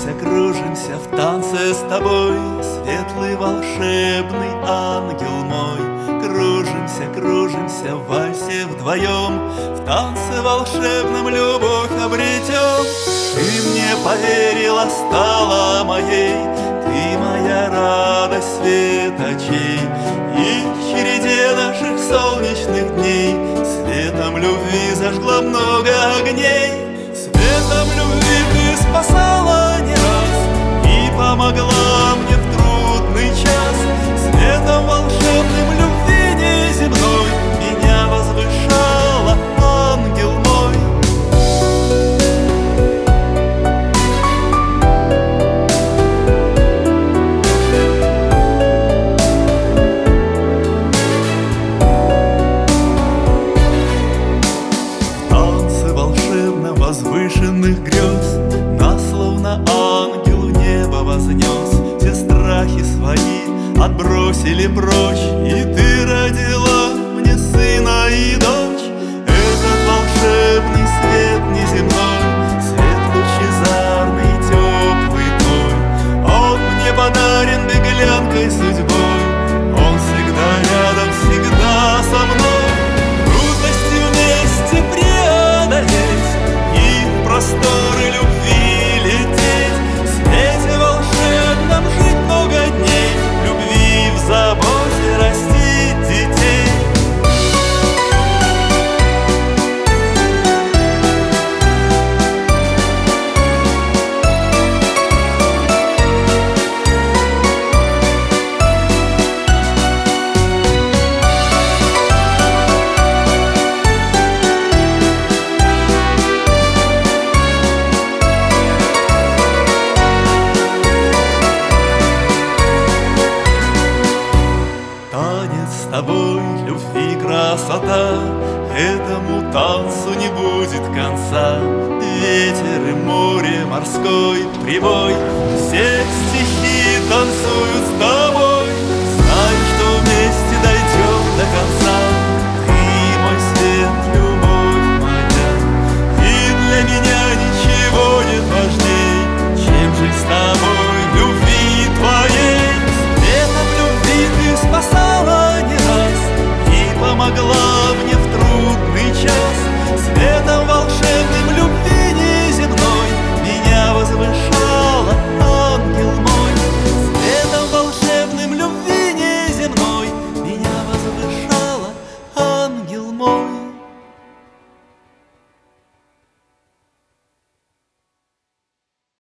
кружимся в танце с тобой, светлый волшебный ангел мой. Кружимся, кружимся в вальсе вдвоем, в танце волшебном любовь обретем. Ты мне поверила, стала моей, ты моя радость, свет очей. И в череде наших солнечных дней светом любви зажгла много огней. Светом любви ты спасала не раз и помогла мне в трудный час. Светом волшебным любви неземной меня возвышала, ангел мой. В танце волшебном возвышенных грез нас словно ангел в небо вознес. Все страхи свои отбросили прочь, и ты родила мне сына и дочь. Этот волшебный свет неземной, свет лучезарный, теплый твой, он мне подарен беглянкой судьбой. Он всегда рядом, всегда со мной. Трудности вместе преодолеть и в просторы любви лететь. В свете волшебном жить много дней, любви в заботе растить детей. Танец с тобой, любви красота, этому танцу не будет конца. Ветер и море, морской прибой, все стихи танцуют с тобой.